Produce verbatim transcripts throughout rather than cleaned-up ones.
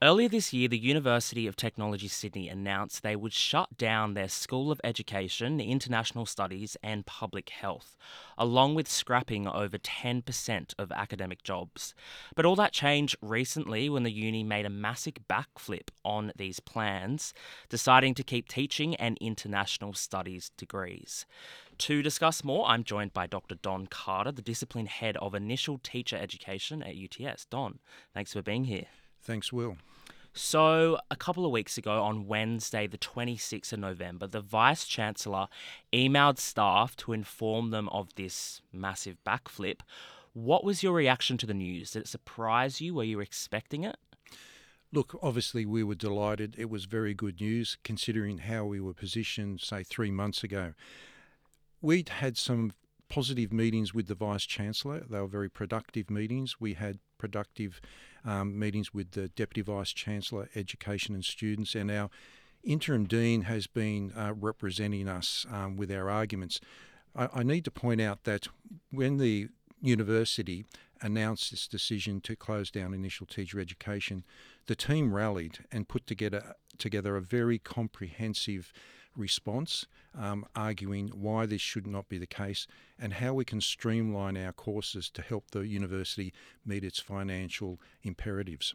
Earlier this year, the University of Technology Sydney announced they would shut down their School of Education, International Studies and Public Health, along with scrapping over ten percent of academic jobs. But all that changed recently when the uni made a massive backflip on these plans, deciding to keep teaching and international studies degrees. To discuss more, I'm joined by Doctor Don Carter, the Discipline Head of Initial Teacher Education at U T S. Don, thanks for being here. Thanks, Will. So, a couple of weeks ago, on Wednesday, the twenty-sixth of November, the Vice Chancellor emailed staff to inform them of this massive backflip. What was your reaction to the news? Did it surprise you? Were you expecting it? Look, obviously we were delighted. It was very good news considering how we were positioned, say, three months ago. We'd had some positive meetings with the Vice-Chancellor. They were very productive meetings. We had productive um, meetings with the Deputy Vice-Chancellor, Education and Students, and our Interim Dean has been uh, representing us um, with our arguments. I, I need to point out that when the university announced its decision to close down initial teacher education, the team rallied and put together, together a very comprehensive response, um, arguing why this should not be the case and how we can streamline our courses to help the university meet its financial imperatives.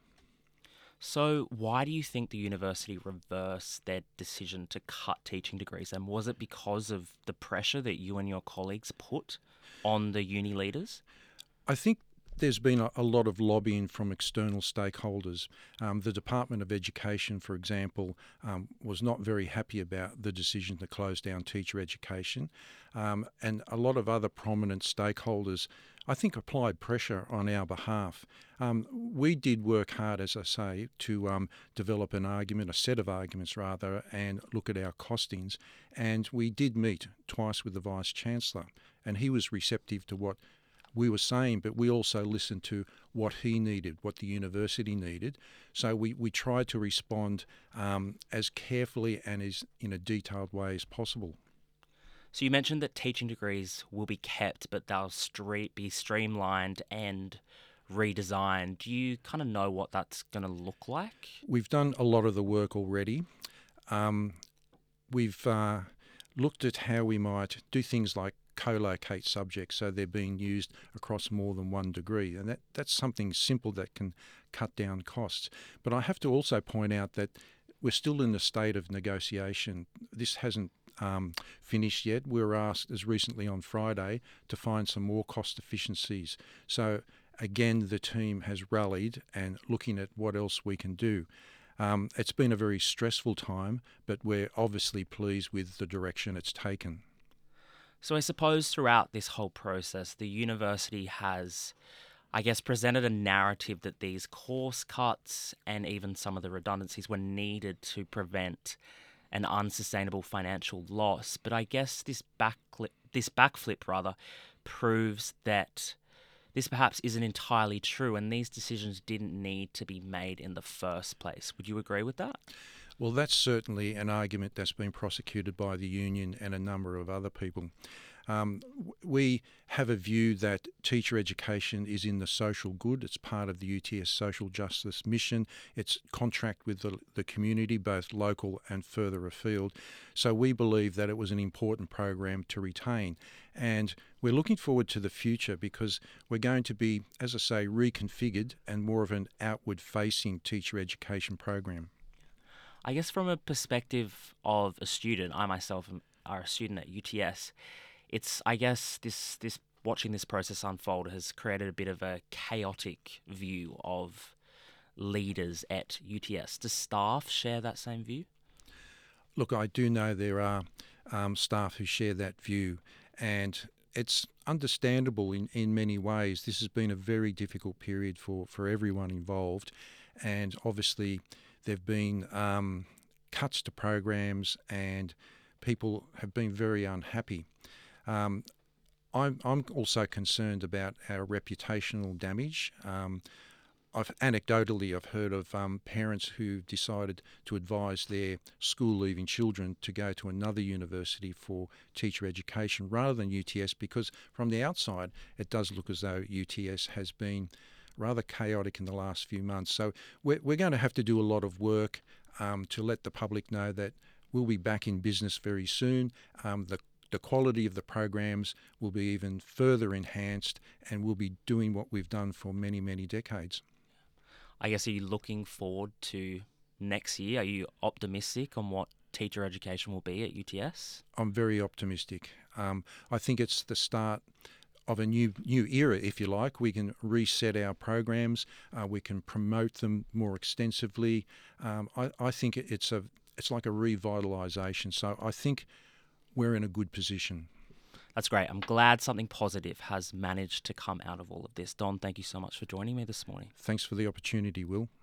So, why do you think the university reversed their decision to cut teaching degrees? And was it because of the pressure that you and your colleagues put on the uni leaders? I think there's been a, a lot of lobbying from external stakeholders. Um, the Department of Education, for example, um, was not very happy about the decision to close down teacher education. Um, and a lot of other prominent stakeholders, I think, applied pressure on our behalf. Um, we did work hard, as I say, to um, develop an argument, a set of arguments rather, and look at our costings. And we did meet twice with the Vice-Chancellor, and he was receptive to what we were saying, but we also listened to what he needed, what the university needed. So we, we tried to respond um, as carefully and as in a detailed way as possible. So, you mentioned that teaching degrees will be kept, but they'll stre- be streamlined and redesigned. Do you kind of know what that's going to look like? We've done a lot of the work already. Um, we've uh, looked at how we might do things like co-locate subjects so they're being used across more than one degree, and that, that's something simple that can cut down costs. But I have to also point out that we're still in the state of negotiation. This hasn't um, finished yet. We were asked as recently on Friday to find some more cost efficiencies. So again, the team has rallied and looking at what else we can do. Um, it's been a very stressful time, but we're obviously pleased with the direction it's taken. So I suppose throughout this whole process, the university has, I guess, presented a narrative that these course cuts and even some of the redundancies were needed to prevent an unsustainable financial loss. But I guess this backflip, this backflip rather, proves that this perhaps isn't entirely true, and these decisions didn't need to be made in the first place. Would you agree with that? Well, that's certainly an argument that's been prosecuted by the union and a number of other people. Um, we have a view that teacher education is in the social good. It's part of the U T S social justice mission. It's contract with the, the community, both local and further afield. So we believe that it was an important program to retain. And we're looking forward to the future because we're going to be, as I say, reconfigured and more of an outward-facing teacher education program. I guess from a perspective of a student, I myself am are a student at U T S. It's I guess this this watching this process unfold has created a bit of a chaotic view of leaders at U T S. Does staff share that same view? Look, I do know there are um, staff who share that view, and it's understandable in, in many ways. This has been a very difficult period for, for everyone involved, and obviously there have been um, cuts to programs and people have been very unhappy. Um, I'm, I'm also concerned about our reputational damage. Um, I've anecdotally I've heard of um, parents who decided to advise their school-leaving children to go to another university for teacher education rather than U T S because from the outside it does look as though U T S has been rather chaotic in the last few months. So we're, we're going to have to do a lot of work um, to let the public know that we'll be back in business very soon. Um, the The quality of the programs will be even further enhanced, and we'll be doing what we've done for many, many decades. I guess, are you looking forward to next year? Are you optimistic on what teacher education will be at U T S? I'm very optimistic. Um, I think it's the start of a new new era, if you like. We can reset our programs. Uh, we can promote them more extensively. Um, I, I think it's a it's like a revitalisation. So I think we're in a good position. That's great. I'm glad something positive has managed to come out of all of this. Don, thank you so much for joining me this morning. Thanks for the opportunity, Will.